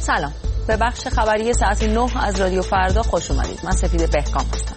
سلام، به بخش خبری ساعت 9 از رادیو فردا خوش اومدید. من سپید بهکام هستم.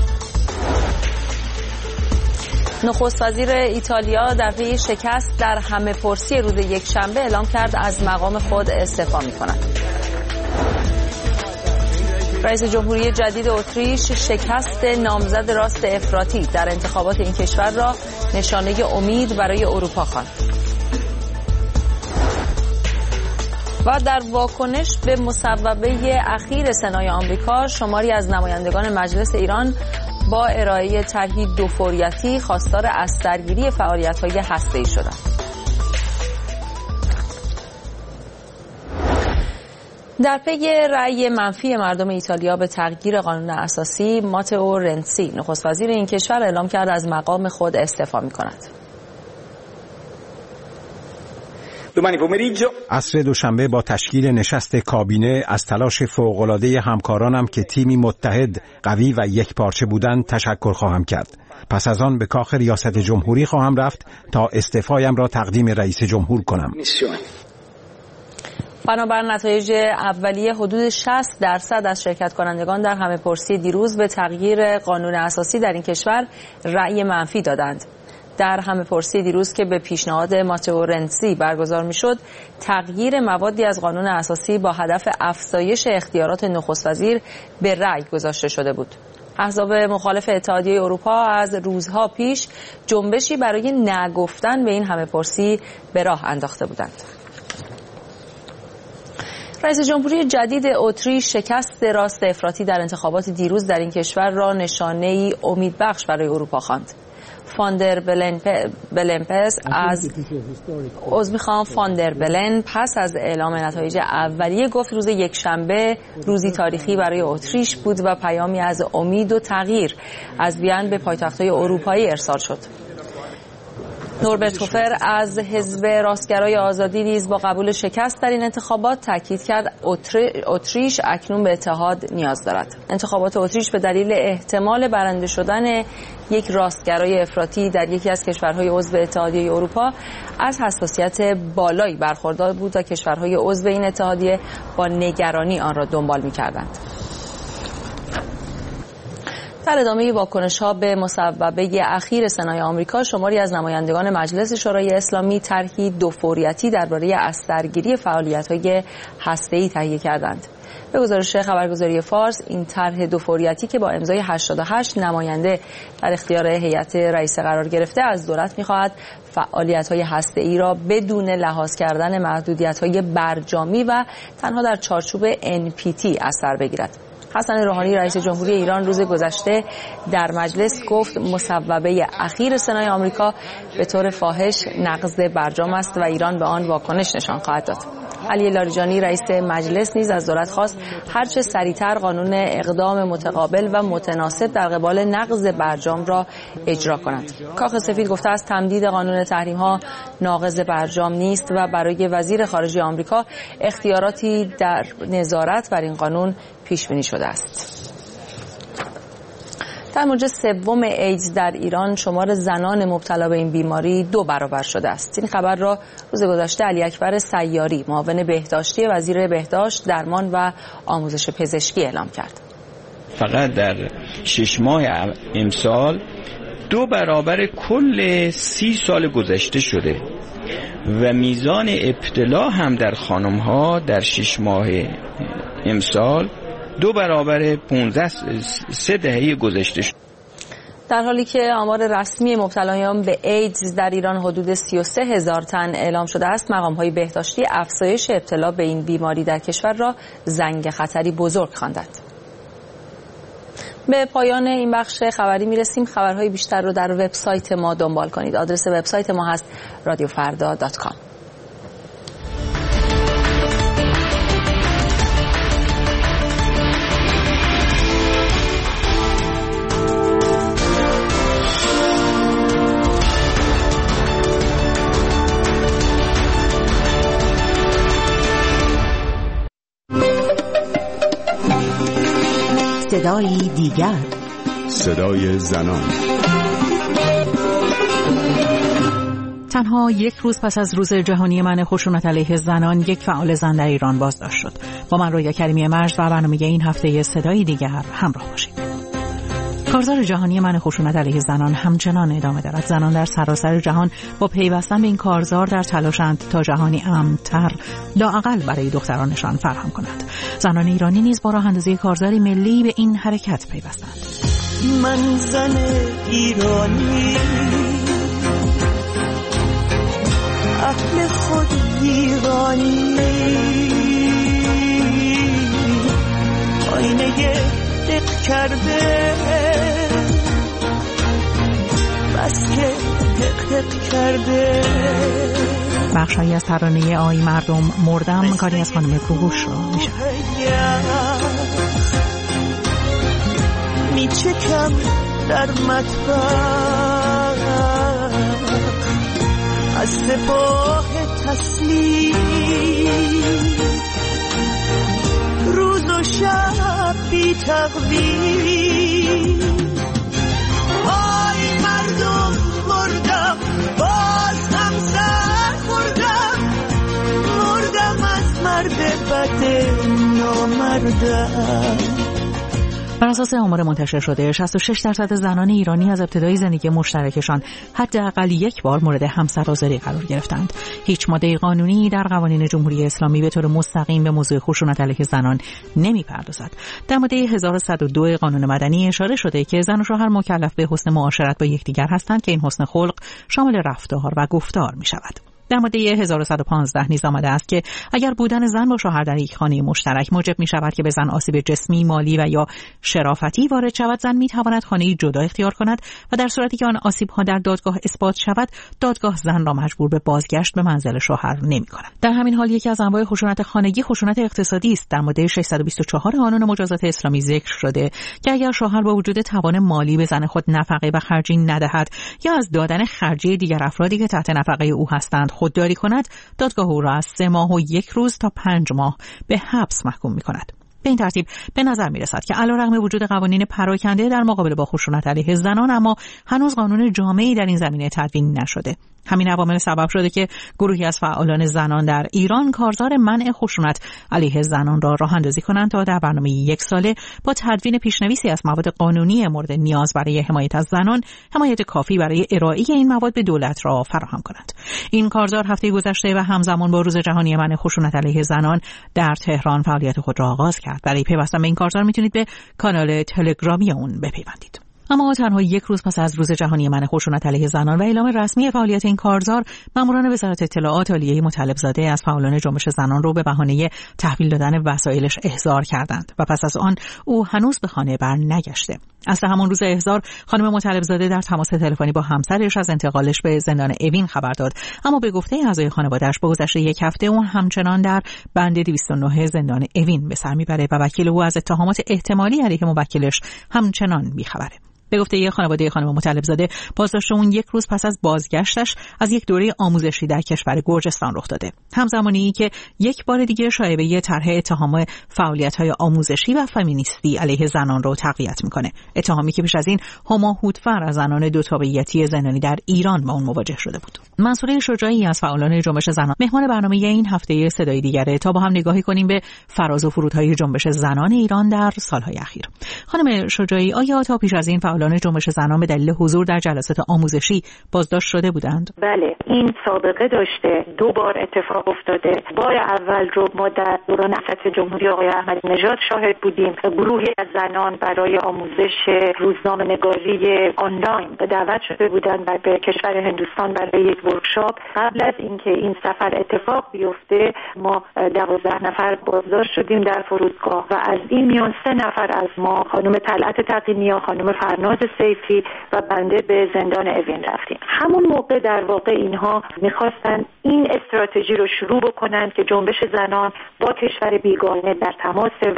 نخست وزیر ایتالیا در پی شکست در همه‌پرسی روز یکشنبه اعلام کرد از مقام خود استعفا می‌کند. رئیس جمهوری جدید اتریش شکست نامزد راست افراطی در انتخابات این کشور را نشانه امید برای اروپا خواند. و در واکنش به مصوبه اخیر سنای آمریکا، شماری از نمایندگان مجلس ایران با ارائه طرحی دوفوریتی خواستار از درگیری فعالیت‌های هسته‌ای شدند. در پی رأی منفی مردم ایتالیا به تغییر قانون اساسی، ماتئو رنزی نخست وزیر این کشور اعلام کرد از مقام خود استعفا می‌کند. عصر دوشنبه با تشکیل نشست کابینه از تلاش فوق‌العاده همکارانم که تیمی متحد، قوی و یکپارچه بودند تشکر خواهم کرد. پس از آن به کاخ ریاست جمهوری خواهم رفت تا استعفایم را تقدیم رئیس جمهور کنم. بنابر نتایج اولیه، حدود 60% از شرکت کنندگان در همه‌پرسی دیروز به تغییر قانون اساسی در این کشور رأی منفی دادند. در همه‌پرسی دیروز که به پیشنهاد ماتئو رنزی برگزار می‌شد، تغییر موادی از قانون اساسی با هدف افزایش اختیارات نخست وزیر به رأی گذاشته شده بود. احزاب مخالف اتحادیه اروپا از روزها پیش جنبشی برای نگفتن به این همه‌پرسی به راه انداخته بودند. رئیس جمهوری جدید اتریش شکست راست افراطی در انتخابات دیروز در این کشور را نشانه‌ای امیدبخش برای اروپا خواند. فاندر بلن پس از اعلام نتایج اولیه گفت روز یکشنبه روزی تاریخی برای اتریش بود و پیامی از امید و تغییر از وین به پایتخت‌های اروپایی ارسال شد. نوربرت هوفر از حزب راستگرای آزادی نیز با قبول شکست در این انتخابات تاکید کرد اتریش اکنون به اتحاد نیاز دارد. انتخابات اتریش به دلیل احتمال برنده شدن یک راستگرای افراطی در یکی از کشورهای عضو اتحادیه اروپا از حساسیت بالایی برخوردار بود و کشورهای عضو این اتحادیه با نگرانی آن را دنبال می‌کردند. در ادامه واکنش‌ها به مصوبه اخیر سنای آمریکا، شماری از نمایندگان مجلس شورای اسلامی طرحی دوفوریتی درباره اثرگیری فعالیت‌های هسته‌ای تهیه کردند. به گزارش خبرگزاری فارس، این طرح دوفوریتی که با امضای 88 نماینده در اختیار هیئت رئیسه قرار گرفته، از دولت می‌خواهد فعالیت‌های هسته‌ای را بدون لحاظ کردن محدودیت‌های برجامی و تنها در چارچوب NPT از سر بگیرد. حسن روحانی رئیس جمهوری ایران روز گذشته در مجلس گفت مصوبه اخیر سنای آمریکا به طور فاحش نقض برجام است و ایران به آن واکنش نشان خواهد داد. علی لاریجانی رئیس مجلس نیز از دولت خواست هرچه سریعتر قانون اقدام متقابل و متناسب در قبال نقض برجام را اجرا کند. کاخ سفید گفته است تمدید قانون تحریم‌ها ناقض برجام نیست و برای وزیر خارجه آمریکا اختیاراتی در نظارت بر این قانون پیش بینی شده است. در موج سوم ایدز در ایران شمار زنان مبتلا به این بیماری 2 برابر شده است. این خبر را روز گذشته علی اکبر سیاری، معاون بهداشتی وزیر بهداشت، درمان و آموزش پزشکی اعلام کرد. فقط در 6 ماه امسال 2 برابر کل 30 سال گذشته شده و میزان ابتلا هم در خانم‌ها در 6 ماه امسال 2 برابر 3 دهه گذشته شد. در حالی که آمار رسمی مبتلایان به ایدز در ایران حدود 33,000 تن اعلام شده است، مقام‌های بهداشتی افزایش ابتلا به این بیماری در کشور را زنگ خطری بزرگ خواندند. به پایان این بخش خبری میرسیم. خبرهای بیشتر رو در وبسایت ما دنبال کنید. آدرس وبسایت ما هست radiofarda.com. صدای دیگر، صدای زنان. تنها یک روز پس از روز جهانی منع خشونت علیه زنان، یک فعال زن در ایران بازداشت شد. با من رویا کریمی مجد و برنامه این هفته صدای دیگر همراه باشید. کارزار جهانی منع خشونت علیه زنان همچنان ادامه دارد. زنان در سراسر جهان با پیوستن به این کارزار در تلاشند تا جهانی امن‌تر لااقل برای دخترانشان فراهم کند. زنان ایرانی نیز با راه اندازی کارزاری ملی به این حرکت پیوستند. من زن ایرانی، اهل خود ایرانی، آینه دق کرده بس که دق کرده. بخشایی از ترانه آی مردم مردم کاری از خانم کوهوش را میشه. میچکم در مطبخ از سپاه تسلیم، روز و شب بی تقویم. آی مردم مردم، باز هم سر خوردم، مردم از مرد بد نامردم. بر اساس آمار منتشر شده 66% زنان ایرانی از ابتدای زندگی مشترکشان حداقل یک بار مورد همسرآزاری قرار گرفتند. هیچ ماده قانونی در قوانین جمهوری اسلامی به طور مستقیم به موضوع خشونت علیه زنان نمی‌پردازد. در ماده 1102 قانون مدنی اشاره شده که زن و شوهر مکلف به حسن معاشرت با یکدیگر هستند که این حسن خلق شامل رفتار و گفتار می‌شود. در ماده 1115 نیز آمده است که اگر بودن زن با شوهر در یک خانه مشترک موجب می شود که به زن آسیب جسمی، مالی و یا شرافتی وارد شود، زن می تواند خانه‌ای جدا اختیار کند و در صورتی که آن آسیب‌ها در دادگاه اثبات شود، دادگاه زن را مجبور به بازگشت به منزل شوهر نمی کند. در همین حال یکی از انواع خشونت خانگی خشونت اقتصادی است. در ماده 624 قانون مجازات اسلامی ذکر شده که اگر شوهر با وجود توان مالی به زن خود نفقه و خرجی ندهد یا از دادن خرجی دیگر افرادی که تحت نفقه او هستند خودداری کند، دادگاه او را از 3 ماه و 1 روز تا 5 ماه به حبس محکوم می‌کند. به این ترتیب به نظر می‌رسد که علیرغم وجود قوانین پراکنده در مقابله با خشونت علیه زنان، اما هنوز قانون جامعی در این زمینه تدوین نشده. همین عوامل سبب شده که گروهی از فعالان زنان در ایران کارزار منع خشونت علیه زنان را راه اندازی کنند تا در برنامه 1 ساله با تدوین پیشنویسی از مواد قانونی مورد نیاز برای حمایت از زنان، حمایت کافی برای ارائه این مواد به دولت را فراهم کنند. این کارزار هفته گذشته و همزمان با روز جهانی منع خشونت علیه زنان در تهران فعالیت خود را آغاز کرد. برای پیوستن به این کارزار میتونید به کانال تلگرامی اون بپیوندید. اما تنها 1 روز پس از روز جهانی منع خشونت علیه زنان و اعلام رسمی فعالیت این کارزار، ماموران وزارت اطلاعات عالیه مطلب زاده از فعالان جنبش زنان رو به بهانه تحویل دادن وسایلش احضار کردند و پس از آن او هنوز به خانه برنگشته. اصل همون روز احضار خانم مطلب زاده در تماس تلفنی با همسرش از انتقالش به زندان اوین خبر داد، اما به گفته اعضای خانواده‌اش با گذشت 1 هفته او همچنان در بند 209 زندان اوین به سر میبره و وکیل او از اتهامات احتمالی علیه موکلش همچنان بی‌خبره. به گفته خانواده خانم مطلب زاده، بازداشت اون 1 روز پس از بازگشتش از یک دوره آموزشی در کشور گرجستان رخ داده. همزمانی که یک بار دیگه شایعه طرح اتهام فعالیت‌های آموزشی و فمینیستی علیه زنان رو تقویت میکنه. اتهامی که پیش از این هما هوتفر از زنان دو تابعیتی زندانی در ایران با اون مواجه شده بود. منصوره شجاعی از فعالان جنبش زنان مهمان برنامه این هفته صدای دیگره تا با هم نگاهی کنیم به فراز و فرودهای جنبش زنان ایران در سالهای اخیر. خانم شجاعی، آیا تا پیش از این فعالان جنبش زنان به دلیل حضور در جلسات آموزشی بازداشت شده بودند؟ بله، این سابقه داشته. 2 بار اتفاق افتاده. بار اول رو ما در دوران ریاست جمهوری آقای احمدی نژاد شاهد بودیم. گروهی از زنان برای آموزش روزنامه‌نگاری آنلاین به دعوت شده بودند و به کشور هندوستان برای یک ورکشاپ. قبل از اینکه این سفر اتفاق بیفته ما 12 نفر بازداشت شدیم در فرودگاه و از این میان 3 نفر از ما، خانم طلعت تقی‌نیا، خانم فرناز سیفی و بنده، به زندان اوین رفتیم. همون موقع در واقع اینها میخواستن این استراتژی رو شروع بکنن که جنبش زنان با کشور بیگانه در تماس و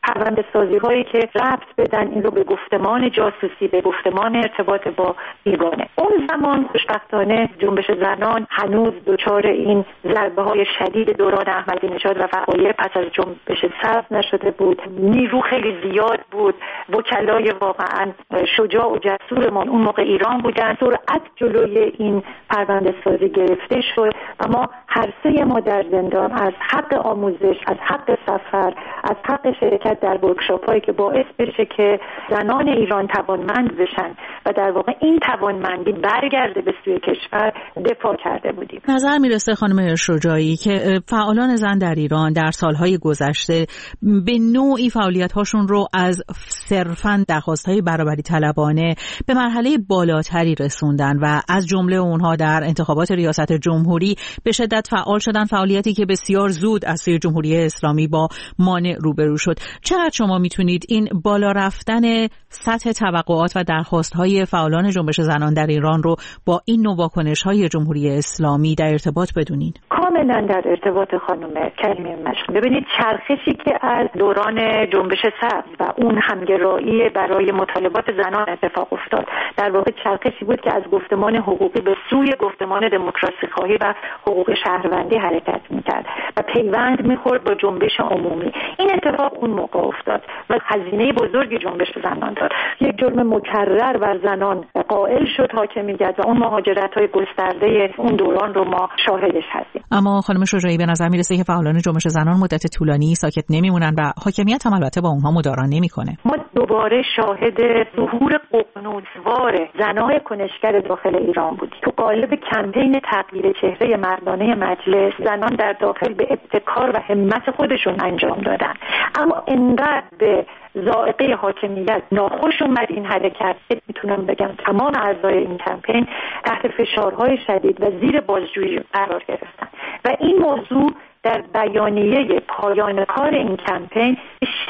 پرونده سازی هایی که ربط بدن این رو به گفتمان جاسوسی، به گفتمان ارتباط با بیگانه. اون زمان خوشبختانه جنبش زنان هنوز دچار این ضربه های شدید دوران احمدی نژاد و فقایع پس از جنبش سبز نشده بود. نیرو خیلی زیاد بود، وکلای واقعا شجاع و جسورمان اون موقع ایران بودن. سرعت جلوی این پرونده سازی گرفته شد و ما هر سه ما در زندان از حق آموزش، از حق سفر، از حق شرکت در ورکشاپ‌هایی که باعث بشه که زنان ایران توانمند بشن و در واقع این توانمندی برگرده به سوی کشور دفاع کرده بودیم. نظر میرسه خانم شجاعی که فعالان زن در ایران در سالهای گذشته به نوعی فعالیت‌هاشون رو از صرفاً درخواست‌های برابری طلبانه به مرحله بالاتری رسوندن و از جمله اونها در انتخابات ریاست جمهوری به شدت فعال شدن، فعالیتی که بسیار زود از سوی جمهوری اسلامی با مانع روبرو شد. چقدر شما میتونید این بالا رفتن سطح توقعات و درخواست‌های فعالان جنبش زنان در ایران رو با این نوع واکنش‌های جمهوری اسلامی در ارتباط بدونین؟ کاملا در ارتباط خانم کریمی مشکل. ببینید چرخشی که از دوران جنبش سبز و اون همگرایی برای مطالبات زنان اتفاق افتاد در واقع چرخشی بود که از گفتمان حقوقی به سوی گفتمان دموکراسی خواهی و حقوق شهروندی حرکت می‌کرد و پیوند می‌خورد با جنبش عمومی. این اتفاق اون موقع افتاد و هزینه بزرگی جنبش زنان داد. یک جرم مکرر بر زنان قائل شد حاکمیت و اون مهاجرت‌های گسترده اون دوران رو ما شاهدش هستیم. اما خانم شجاعی به نظر میرسه که فعالان جنبش زنان مدت طولانی ساکت نمیمونن و حاکمیت هم البته با اونها مدارا نمیکنه. ما دوباره شاهد ظهور ققنوسوار زنای کنشگر داخل ایران بودیم. تو قالب کمپین تغییر چهره مردانه مجلس زنان در داخل به ابتکار و همت خودشون انجام دادن، اما انقدر به ذائقه حاکمیت ناخوش اومد این حرکت که میتونم بگم تمام اعضای این کمپین تحت فشارهای شدید و زیر بازجویی قرار گرفتن و این موضوع در بیانیه پایان کار این کمپین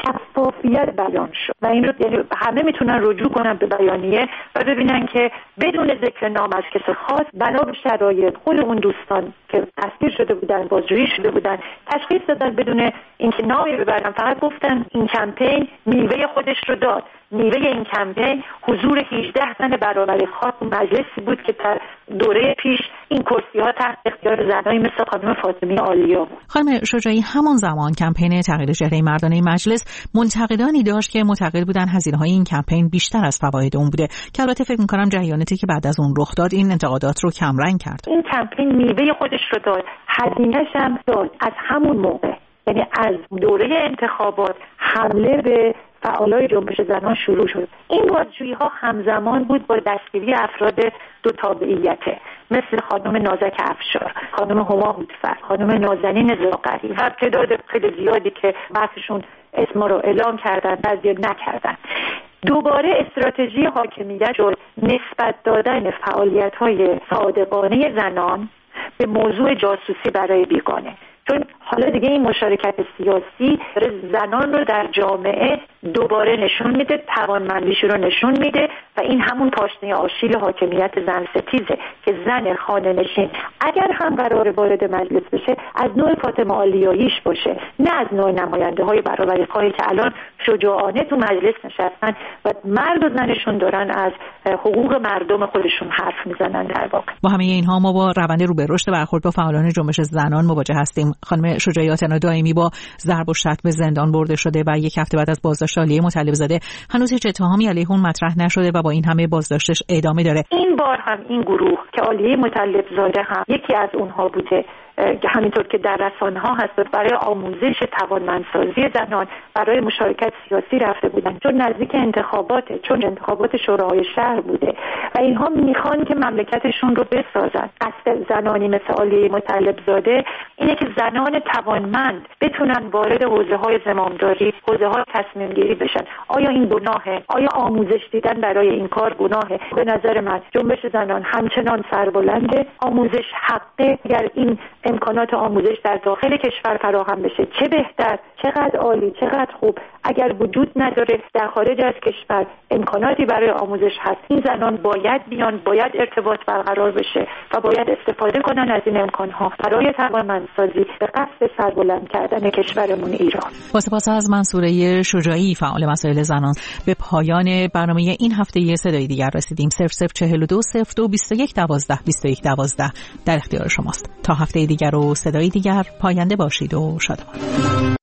شفافیت بیان شد و این رو یعنی همه میتونن رجوع کنن به بیانیه و ببینن که بدون ذکر نام از کس خاص بنا به شرایط خود اون دوستان که اسیر شده بودن، بازجویی شده بودن، تشخیص دادن بدون اینکه نامی ببرن، فقط گفتن این کمپین میوه خودش رو داد. میوه این کمپین حضور 18 زن برابری خواه تو مجلسی بود که در دوره پیش این کرسی‌ها تحت اختیار زنایی مثل خانم فاطمی عالیا بود. خانم شجاعی، همون زمان کمپین تغییر چهره مردانه مجلس منتقدانی داشت که معتقد بودن هزینه‌های این کمپین بیشتر از فواید اون بوده که البته فکر می‌کنم جریاناتی که بعد از اون رخ داد این انتقادات رو کمرنگ کرد. این کمپین میوه خودش رو داد، هزینه‌ش هم داد. از همون موقع یعنی از دوره انتخابات حمله به فعالای جنبش زنان شروع شد. این بازجویی ها همزمان بود با دستگیری افراد دو تابعیته مثل خانم نازک افشار، خانم هما هوتفر، خانم نازنین زاغری و تعداد خیلی زیادی که بعضیشون اسما رو اعلام کردن، بعضی نکردن. دوباره استراتژی حاکمیت شد نسبت دادن فعالیت‌های صادقانه زنان به موضوع جاسوسی برای بیگانه، چون حالا دیگه این مشارکت سیاسی زنان رو در جامعه دوباره نشون میده، توانمندیش رو نشون میده و این همون پاشنه آشیل حاکمیت زن ستیزه که زن خانه نشین اگر هم قرار وارد مجلس بشه از نوع فاطمه عالیاییش باشه، نه از نوع نماینده های برابری خواهی که الان شجاعانه تو مجلس نشستن و مرد و زنشون دارن از حقوق مردم خودشون حرف میزنن. در واقع با همه اینها ما با روند رو به رشد برخورد با فعالان جنبش زنان مواجه هستیم. خانم شجاعی آتنا دائمی با ضرب و شتم به زندان برده شده و یک هفته بعد از بازداشت عالیه مطلب زاده هنوز هیچ اتهامی علیه اون مطرح نشده و با این همه بازداشتش ادامه داره. این بار هم این گروه که عالیه مطلب زاده هم یکی از اونها بوده که همینطور که در رسانه‌ها هست برای آموزش توانمندسازی زنان برای مشارکت سیاسی رفته بودن، چون نزدیک چون انتخابات شوراهای شهر بوده و اینها میخوان که مملکتشون رو بسازن. قصد زنانی مثل عالیه مطلب زاده اینه که زنان توانمند بتونن وارد حوزه‌های زمامداری، حوزه‌های تصمیم گیری بشن. آیا این گناهه؟ آیا آموزش دیدن برای این کار گناهه؟ به نظر من جنبش زنان همچنان سربلنده، آموزش حقه. اگر این امکانات آموزش در داخل کشور فراهم بشه چه بهتر، چقدر عالی، چقدر خوب. اگر وجود نداره در خارج از کشور امکاناتی برای آموزش هست، این زنان باید بیان، باید ارتباط برقرار بشه و باید استفاده کنن از این امکانها برای توانمندسازی به قصد سربلند کردن کشورمون ایران. با سپاس از منصوره شجاعی فعال مسائل زنان، به پایان برنامه این هفته صدای دیگر رسیدیم. 0042 02 21 12 21 12 در اختیار شماست. تا هفته دیگر و صدای دیگر، پاینده باشید و شادمان.